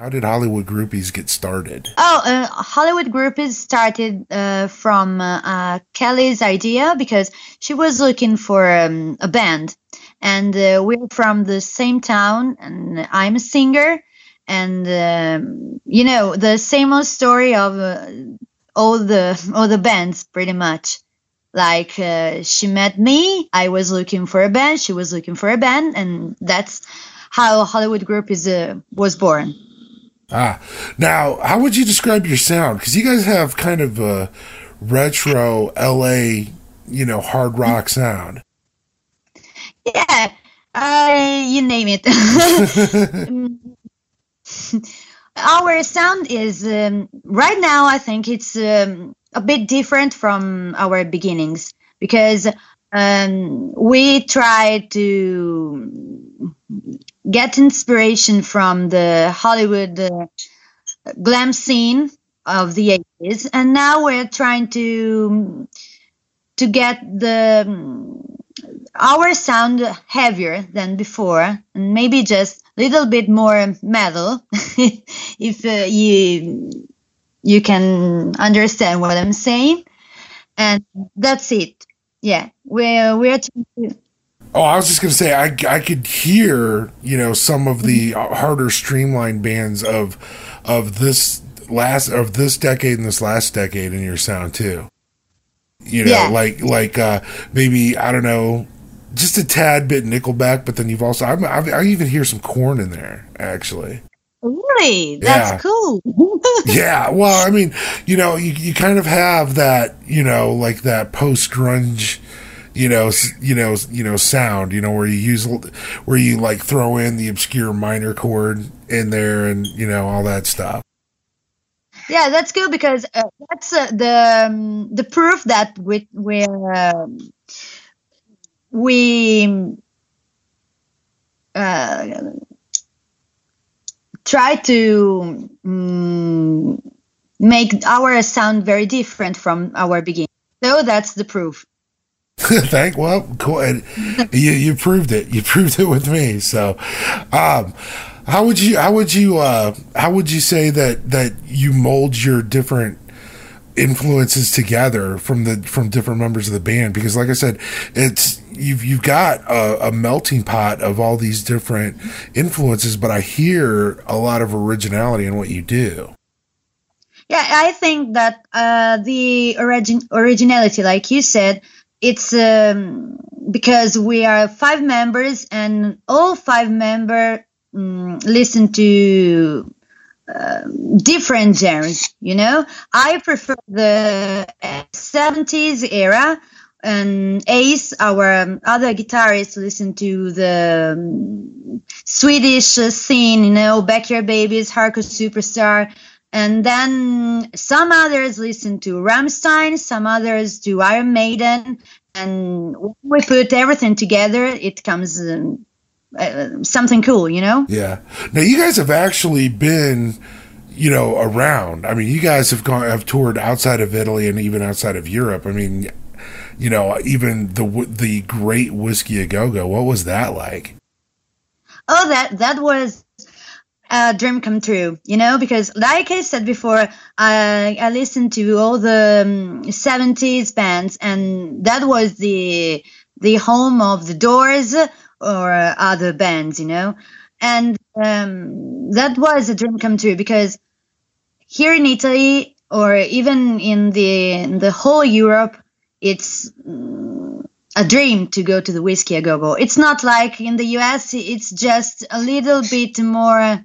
How did Hollywood Groupies get started? Hollywood Groupies started from Kelly's idea because she was looking for a band, and we're from the same town, and I'm a singer, and the same old story of all the bands, pretty much. Like she met me, I was looking for a band, she was looking for a band, and that's how Hollywood Groupies was born. Now, how would you describe your sound? Because you guys have kind of a retro LA, hard rock sound. Yeah, you name it. Our sound is, right now, I think it's a bit different from our beginnings because we try to get inspiration from the Hollywood glam scene of the 80s, and now we're trying to get our sound heavier than before, and maybe just a little bit more metal, if you can understand what I'm saying. And that's it. Yeah, we're trying to. Oh, I was just gonna say I could hear some of the harder streamlined bands of this decade and this last decade in your sound too. Like maybe, I don't know, just a tad bit Nickelback, but then you've also I even hear some Korn in there actually. Really? That's cool. Yeah. Well, I mean, you kind of have that, like that post grunge, sound, where you like throw in the obscure minor chord in there and, all that stuff. Yeah, that's good because that's the proof that we try to make our sound very different from our beginning. So that's the proof. Cool. And you proved it. You proved it with me. So, how would you say that you mold your different influences together from different members of the band? Because, like I said, you've got a melting pot of all these different influences, but I hear a lot of originality in what you do. Yeah, I think that the originality, like you said, it's because we are 5 members, and all 5 members listen to different genres. I prefer the 70s era, and Ace, our other guitarist, listen to the Swedish scene, Backyard Babies, Hardcore Superstar. And then some others listen to Rammstein, some others to Iron Maiden. And when we put everything together, it comes something cool, Yeah. Now, you guys have actually been, around. I mean, you guys have toured outside of Italy and even outside of Europe. I mean, even the Great Whiskey A Go-Go. What was that like? Oh, that was a dream come true, because like I said before, I listened to all the 70s bands, and that was the home of the Doors or other bands, and that was a dream come true because here in Italy or even in the whole Europe, it's a dream to go to the Whiskey A Go-Go. It's not like in the US, it's just a little bit more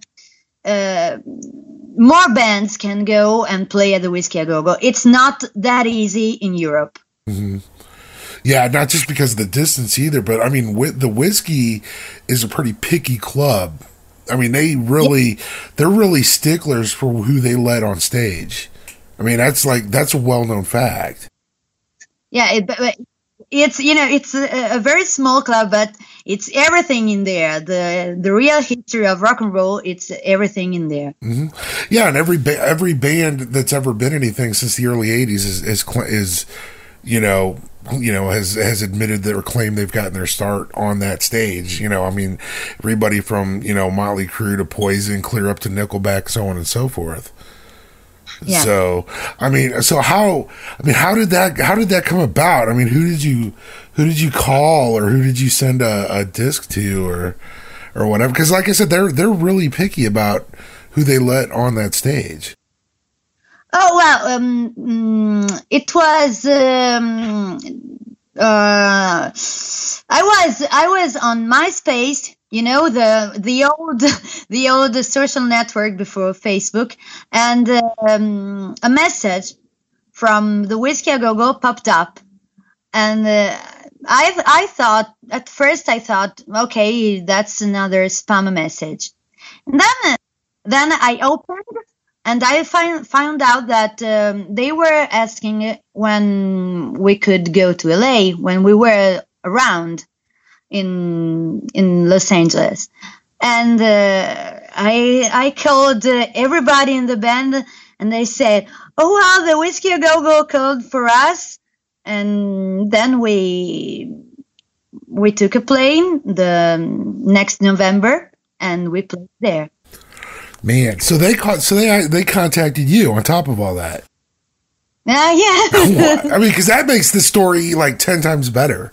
bands can go and play at the Whiskey A Go-Go. It's not that easy in Europe. Mm-hmm. Yeah, not just because of the distance either, but I mean, the Whiskey is a pretty picky club. I mean, they're really sticklers for who they let on stage. I mean, that's a well-known fact. Yeah, it's it's a very small club, but it's everything in there. The real history of rock and roll, it's everything in there. Mm-hmm. Yeah, and every band that's ever been anything since the early '80s is you know, has admitted that or claimed they've gotten their start on that stage. I mean, everybody from Motley Crue to Poison, clear up to Nickelback, so on and so forth. Yeah. So how did that come about? I mean, who did you call, or who did you send a disc to, or whatever? Because like I said, they're really picky about who they let on that stage. Oh well, it was. I was on MySpace, the old social network before Facebook, and a message from the Whiskey A Go Go popped up, and I thought at first, okay, that's another spam message, and then I opened. And I found out that they were asking when we could go to LA, when we were around in Los Angeles. And I called everybody in the band, and they said, "Oh wow, the Whiskey A Go Go called for us." And then we took a plane the next November, and we played there. Man, so they contacted you on top of all that. Yeah. I mean, because that makes the story like 10 times better.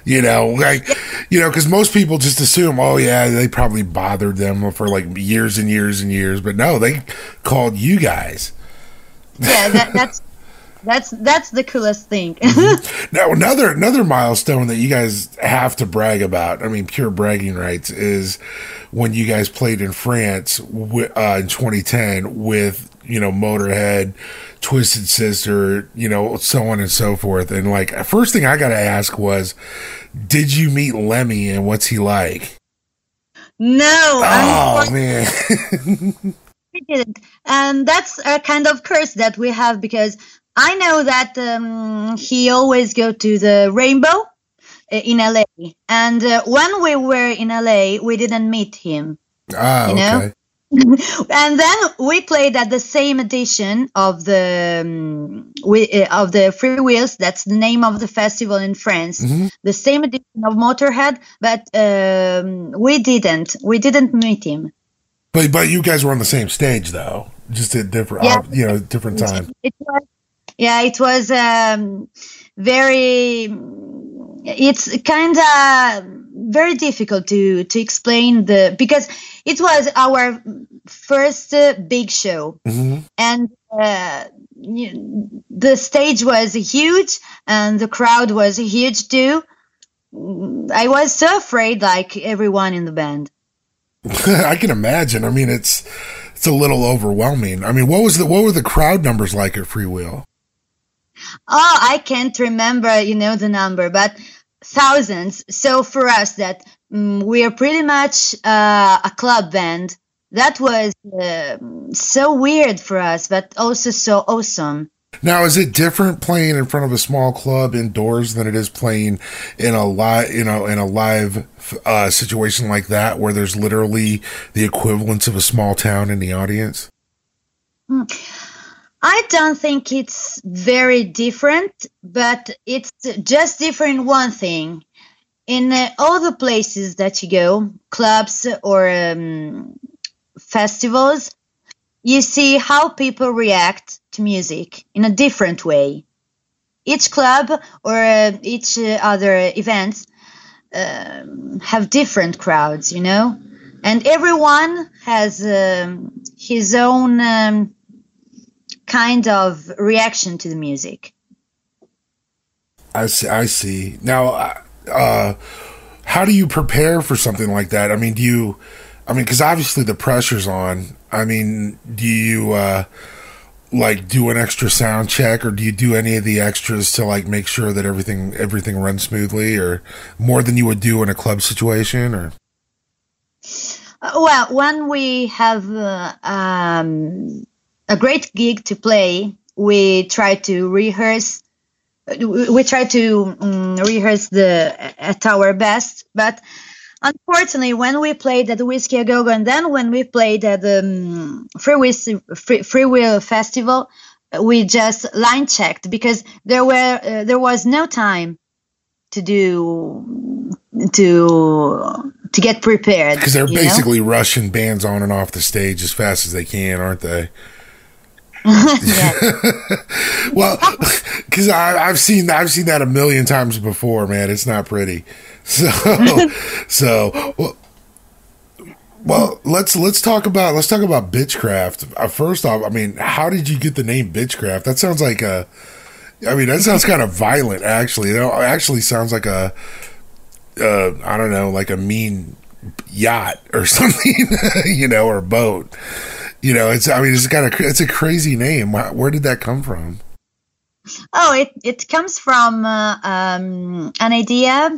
Because most people just assume, oh yeah, they probably bothered them for like years and years and years, but no, they called you guys. Yeah, that's the coolest thing. Now, another milestone that you guys have to brag about, I mean, pure bragging rights, is when you guys played in France in 2010 with, Motorhead, Twisted Sister, so on and so forth. And like, first thing I got to ask was, did you meet Lemmy, and what's he like? No. Oh, man. We didn't. And that's a kind of curse that we have, because I know that he always go to the Rainbow in LA, and when we were in LA, we didn't meet him. Okay. And then we played at the same edition of the Free Wheels. That's the name of the festival in France. Mm-hmm. The same edition of Motorhead, but we didn't meet him. But you guys were on the same stage though, just at different different time. It was very. It's kind of very difficult to explain because it was our first big show, mm-hmm. and the stage was huge and the crowd was huge too. I was so afraid, like everyone in the band. I can imagine. I mean, it's a little overwhelming. I mean, what were the crowd numbers like at Free Will? Oh, I can't remember, the number, but thousands. So for us, that we are pretty much a club band. That was so weird for us, but also so awesome. Now, is it different playing in front of a small club indoors than it is playing in a live situation like that, where there's literally the equivalence of a small town in the audience? I don't think it's very different, but it's just different one thing. In all the places that you go, clubs or festivals, you see how people react to music in a different way. Each club or each other events have different crowds, and everyone has his own kind of reaction to the music. I see. Now, how do you prepare for something like that? I mean, because obviously the pressure's on. I mean, do you do an extra sound check, or do you do any of the extras to make sure that everything runs smoothly, or more than you would do in a club situation? Or well, when we have a great gig to play, we try to rehearse. We try to rehearse at our best, but unfortunately, when we played at the Whiskey A Go Go, and then when we played at the Free Will Festival, we just line checked because there was no time to get prepared, because they're basically rushing bands on and off the stage as fast as they can, aren't they? Well, because I've seen that a million times before, man. It's not pretty. Well, let's talk about Bitchcraft. First off, I mean, how did you get the name Bitchcraft? That sounds like that sounds kind of violent. Actually, it actually sounds like I don't know, like a mean yacht or something, or a boat. It's a crazy name. Where did that come from? Oh, it comes from an idea.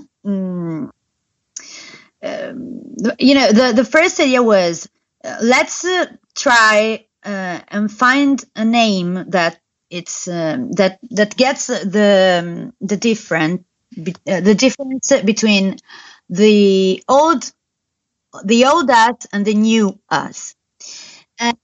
The first idea was let's try and find a name that it's that gets the difference between the old us and the new us. And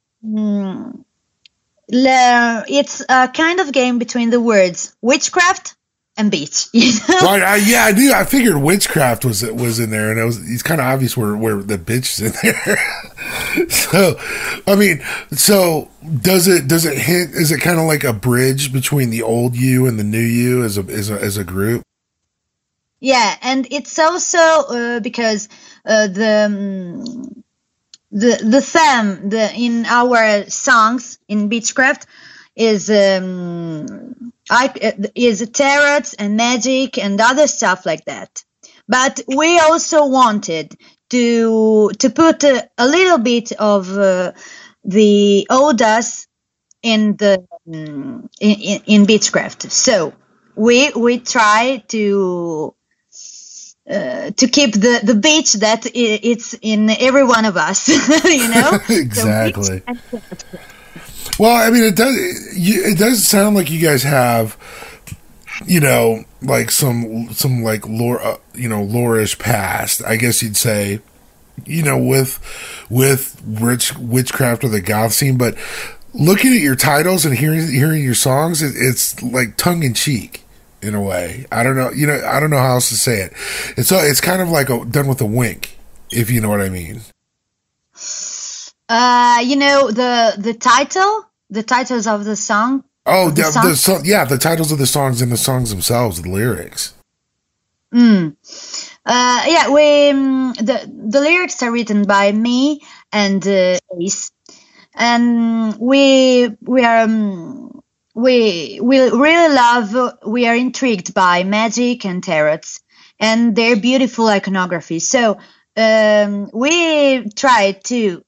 it's a kind of game between the words witchcraft and beach. Right? I knew. I figured witchcraft was in there, and it's kind of obvious where the bitch is in there. So, I mean, does it hint? Is it kind of like a bridge between the old you and the new you as a group? Yeah, and it's also because the theme in our songs in Beechcraft is tarot and magic and other stuff like that. But we also wanted to put a little bit of the old us in Beechcraft. So we try to keep the beach that it's in every one of us, Exactly. Well, I mean, it does sound like you guys have, like some like lore, lore-ish past, I guess you'd say, with witchcraft or the goth scene. But looking at your titles and hearing your songs, it's like tongue in cheek. In a way, I don't know. I don't know how else to say it. It's kind of like done with a wink, if you know what I mean. The titles of the song. Oh, the titles of the songs and the songs themselves, the lyrics. The lyrics are written by me and Ace, and we really love. We are intrigued by magic and tarots and their beautiful iconography. So we try to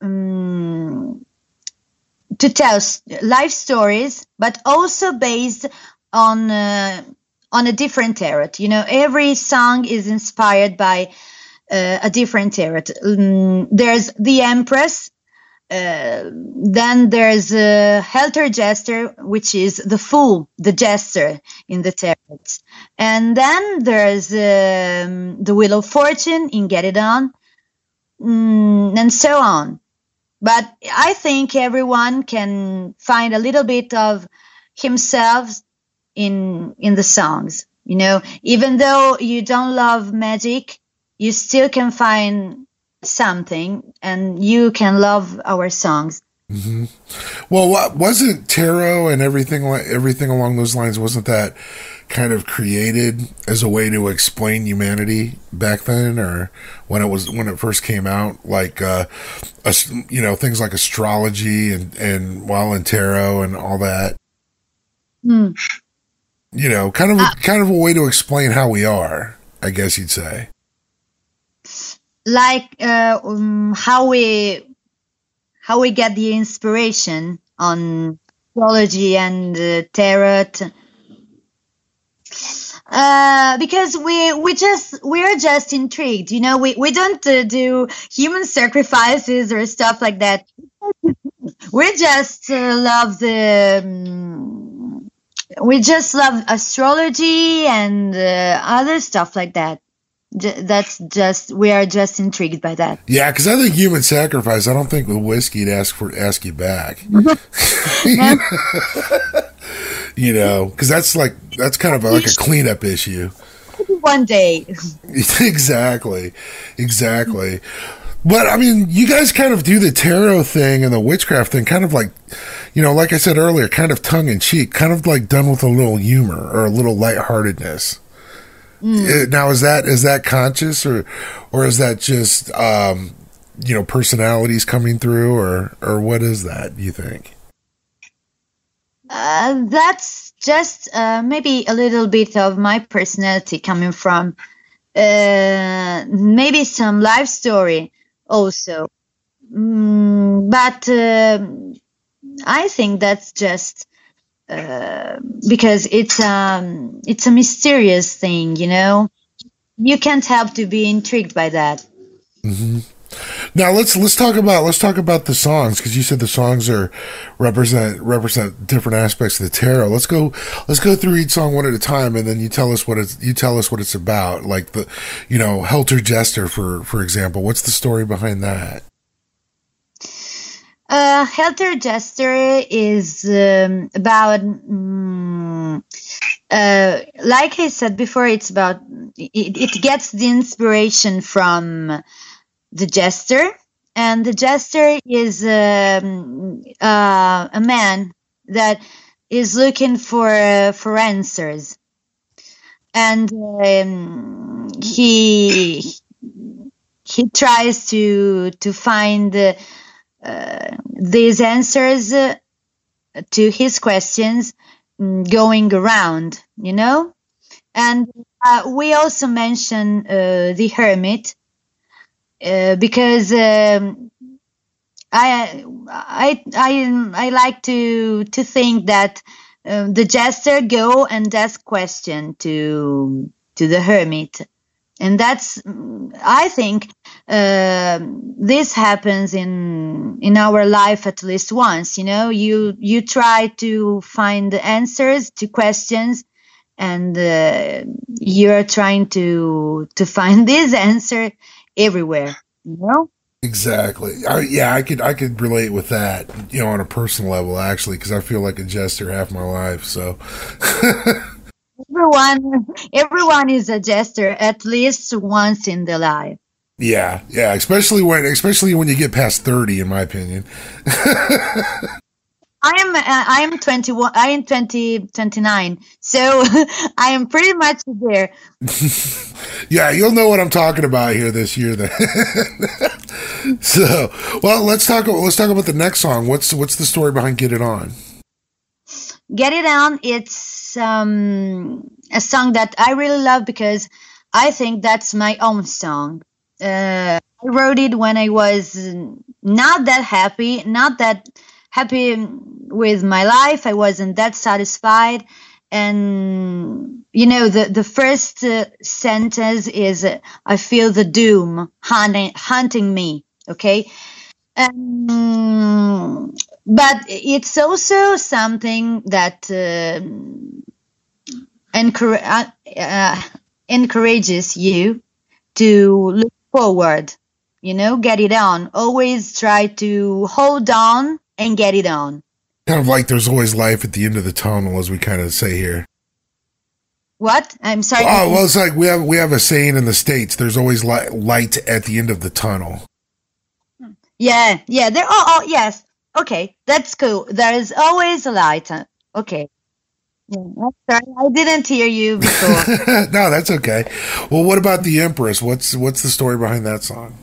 tell life stories, but also based on a different tarot. Every song is inspired by a different tarot. There's the Empress. Then there's Helter Jester, which is the fool, the jester in the tarot. And then there's the Wheel of Fortune in Get It On, and so on. But I think everyone can find a little bit of himself in the songs. Even though you don't love magic, you still can find something, and you can love our songs. Mm-hmm. Well, wasn't tarot and everything along those lines? Wasn't that kind of created as a way to explain humanity back then, or when it first came out? Like, things like astrology and tarot and all that. Mm. Kind of a way to explain how we are, I guess you'd say. Like how we get the inspiration on astrology and tarot, because we're just intrigued. We don't do human sacrifices or stuff like that. We just love astrology and other stuff like that. We are just intrigued by that. Yeah, because I think human sacrifice, I don't think with whiskey'd ask you back. Because that's kind of like a cleanup issue. One day. Exactly. But I mean, you guys kind of do the tarot thing and the witchcraft thing, kind of like, like I said earlier, kind of tongue in cheek, kind of like done with a little humor or a little lightheartedness. Now, is that conscious or is that just personalities coming through, or what is that, you think? That's just maybe a little bit of my personality coming from maybe some life story also. But I think that's just because it's a mysterious thing, You can't help to be intrigued by that. Mm-hmm. Now let's talk about the songs, because you said the songs represent different aspects of the tarot. Let's go through each song one at a time, and then you tell us what it's about. Like the Helter Jester, for example. What's the story behind that? Helter Jester is about like I said before, it's about it gets the inspiration from the jester, and the jester is a man that is looking for answers, and he tries to find these answers to his questions, going around, and we also mention the hermit. Because I like to think that the jester go and ask question to the hermit, and that's I think this happens in our life at least once. You try to find the answers to questions, and you're trying to find this answer everywhere, Exactly. I could relate with that, on a personal level, actually, because I feel like a jester half my life. So everyone is a jester at least once in their life. Yeah, especially when you get past 30, in my opinion. I am 21. I am 29. So I am pretty much there. Yeah, you'll know what I'm talking about here this year then. So, well, let's talk about the next song. What's the story behind Get It On? Get It On, it's a song that I really love because I think that's my own song. I wrote it when I was not that happy with my life. I wasn't that satisfied. And, the first sentence is, I feel the doom hunting me. Okay. But it's also something that encourages you to look forward, get it on. Always try to hold on and get it on. Kind of like there's always life at the end of the tunnel, as we kind of say here. What? I'm sorry. Oh, well, it's like we have a saying in the States, there's always light at the end of the tunnel. Yeah. There. Oh, yes. Okay, that's cool. There is always a light. Okay. Yeah, sorry, I didn't hear you before. No, that's okay. Well, what about the Empress? What's the story behind that song?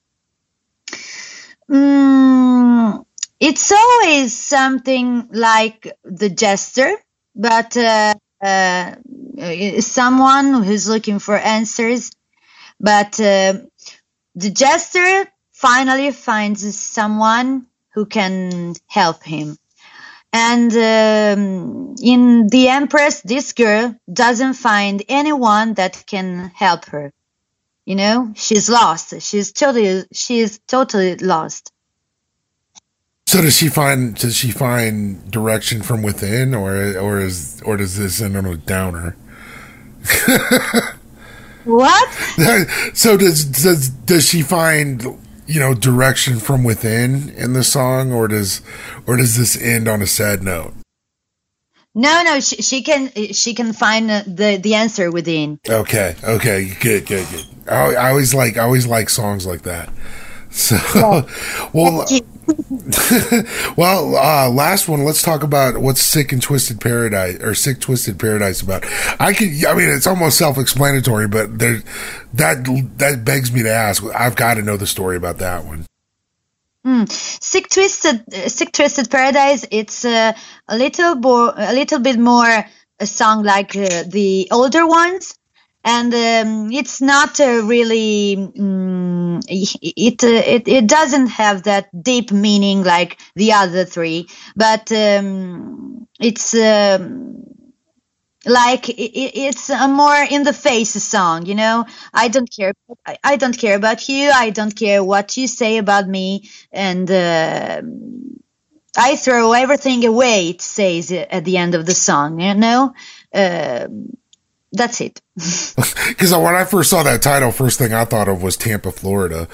It's always something like the jester, but someone who's looking for answers. But the jester finally finds someone who can help him. And in the Empress, this girl doesn't find anyone that can help her. She's lost. She's totally lost. So does she find direction from within, or does this end on a downer? What? So does she find direction from within in the song, or does this end on a sad note? No, she can find the answer within. Okay, good. I always like songs like that. So, well, well, last one. Let's talk about what's Sick Twisted Paradise about. I mean, it's almost self-explanatory, but that begs me to ask. I've got to know the story about that one. Sick Twisted Paradise. It's a little bit more a song like the older ones, and it's not really. It doesn't have that deep meaning like the other three, but it's. Like it's a more in the face song, you know. I don't care. I don't care about you. I don't care what you say about me, and I throw everything away. It says at the end of the song, you know. That's it. Because when I first saw that title, first thing I thought of was Tampa, Florida.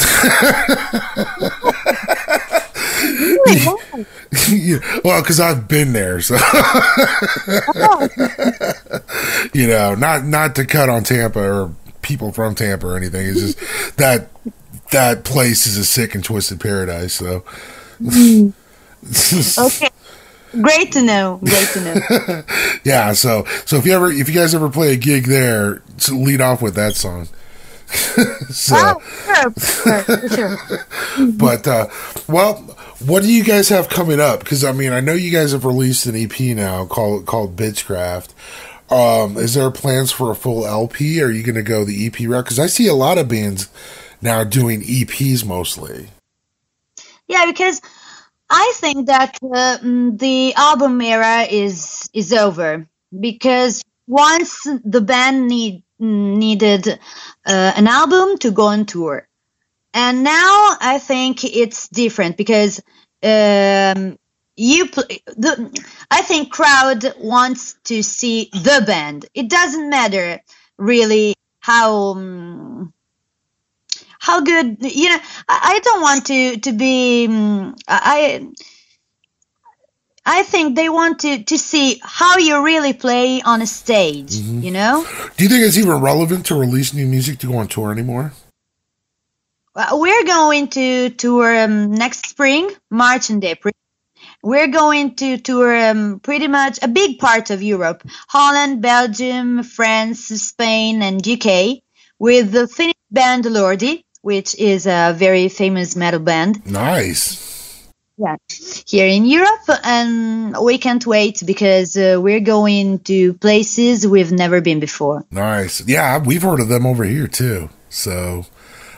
Well, because I've been there, so you know, not to cut on Tampa or people from Tampa or anything. It's just that place is a sick and twisted paradise. So, okay, great to know. Yeah. So if you guys ever play a gig there, lead off with that song. So, sure. But well, what do you guys have coming up? Because I mean, I know you guys have released an EP now called Bitchcraft. Is there plans for a full LP? Or are you going to go the EP route? Because I see a lot of bands now doing EPs mostly. Yeah, because I think that the album era is over, because once the band needed an album to go on tour, and now I think it's different because I think crowd wants to see the band. It doesn't matter really how good, you know. I don't want to be. I think they want to see how you really play on a stage, you know? Do you think it's even relevant to release new music to go on tour anymore? We're going to tour next spring, March and April. We're going to tour pretty much a big part of Europe: Holland, Belgium, France, Spain, and UK, with the Finnish band Lordi, which is a very famous metal band. Nice. Yeah, here in Europe, and we can't wait because we're going to places we've never been before. Nice. Yeah, we've heard of them over here too. So,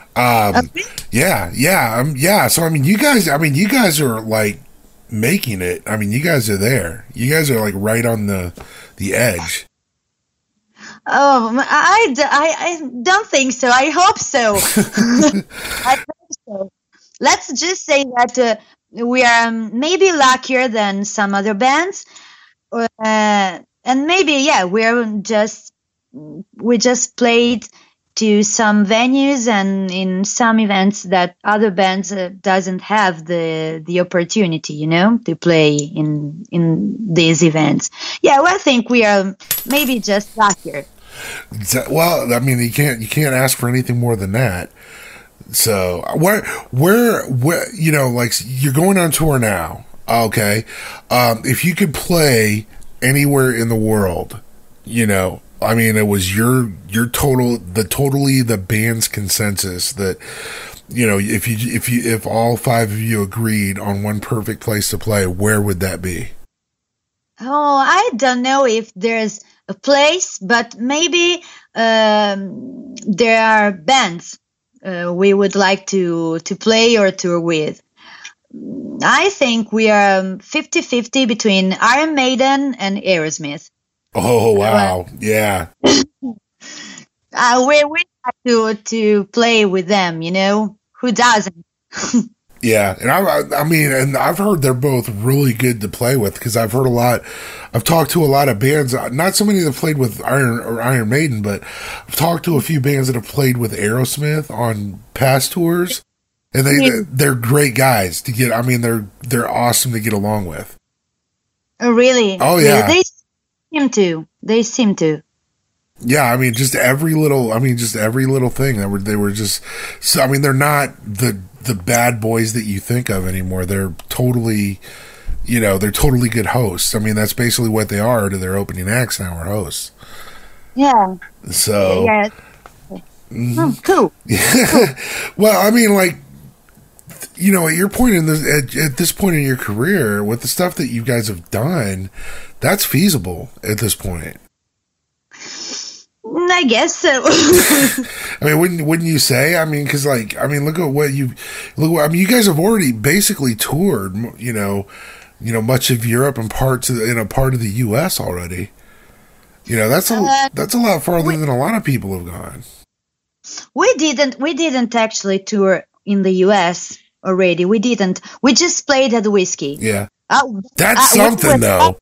yeah. So, I mean, you guys are like making it. I mean, you guys are there. You guys are like right on the edge. Oh, I don't think so. I hope so. I hope so. Let's just say that we are maybe luckier than some other bands, and maybe we just played to some venues and in some events that other bands doesn't have the opportunity, you know, to play in these events. Yeah, well, I think we are maybe just luckier. Well, I mean, you can't ask for anything more than that. So where you know, like, you're going on tour now, okay? If you could play anywhere in the world, you know, I mean, it was your totally the band's consensus that, you know, if all five of you agreed on one perfect place to play, where would that be? Oh, I don't know if there's a place, but maybe there are bands we would like to play or tour with. I think we are 50-50 between Iron Maiden and Aerosmith. Oh, wow. Yeah. We like to play with them, you know? Who doesn't? Yeah, and I mean, and I've heard they're both really good to play with, because I've talked to a lot of bands, not so many that played with Iron Maiden, but I've talked to a few bands that have played with Aerosmith on past tours, and they're great guys to get. I mean, they're awesome to get along with. Really? Oh, yeah. They seem to. They seem to. Yeah, I mean, just every little thing they were just. So, I mean, they're not the bad boys that you think of anymore. They're totally, they're totally good hosts. I mean, that's basically what they are to their opening acts now, are hosts. Yeah. So. Yeah. Cool. Well, I mean, like, at your point at this point in your career, with the stuff that you guys have done, that's feasible at this point. I guess so. I mean, wouldn't you say? I mean, because look at what you you guys have already basically toured, much of Europe and a part of the U.S. already. That's a lot farther than a lot of people have gone. We didn't actually tour in the U.S. already. We didn't. We just played at the Whiskey. Yeah, that's something though.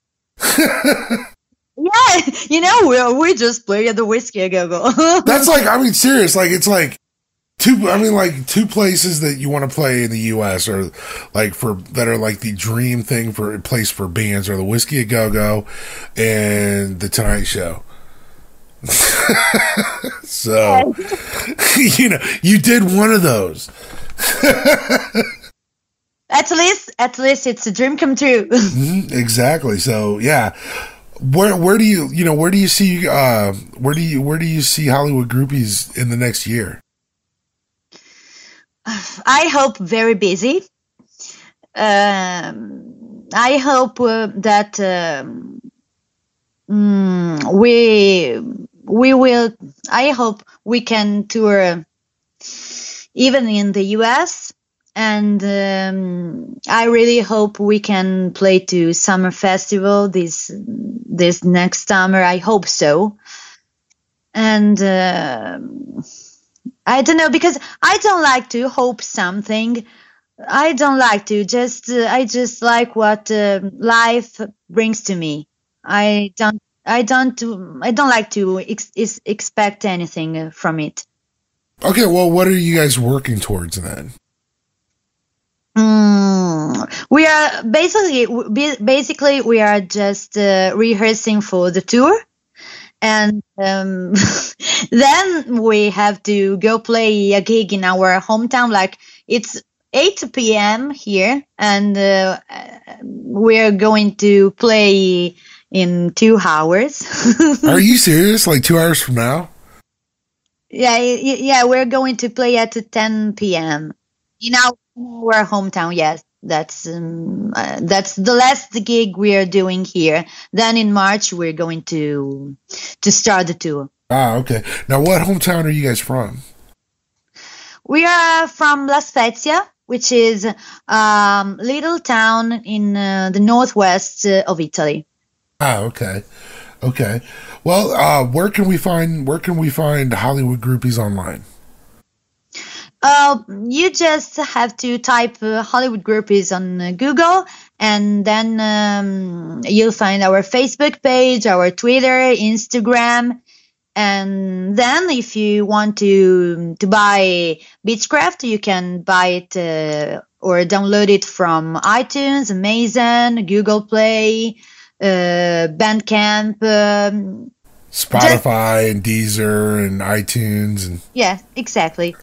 Yeah, we just play at the Whiskey a Go-Go. That's like, I mean, serious. Like, it's like two places that you want to play in the U.S. or that are like the dream thing for a place for bands are the Whiskey a Go-Go and the Tonight Show. So, you did one of those. At least it's a dream come true. Exactly. So, yeah. Where do you see Hollywood Groupies in the next year? I hope very busy. I hope that we will. I hope we can tour even in the US. And I really hope we can play to Summer Festival this next summer. I hope so. And I don't know, because I don't like to hope something. I don't like to. I just like what life brings to me. I don't like to expect anything from it. Okay, well, what are you guys working towards then? We are basically we are just rehearsing for the tour, and then we have to go play a gig in our hometown. Like, it's 8 p.m. here, and we're going to play in 2 hours. Are you serious? Like 2 hours from now? Yeah, we're going to play at 10 p.m. in our hometown. Yes, that's the last gig we are doing here. Then in March we're going to start the tour. Ah, okay. Now, what hometown are you guys from? We are from La Spezia, which is little town in the northwest of Italy. Ah, okay. Well, where can we find Hollywood Groupies online? You just have to type Hollywood Groupies on Google, and then you'll find our Facebook page, our Twitter, Instagram. And then if you want to buy Beechcraft, you can buy it or download it from iTunes, Amazon, Google Play, Bandcamp, Spotify and Deezer and iTunes. And yeah, exactly.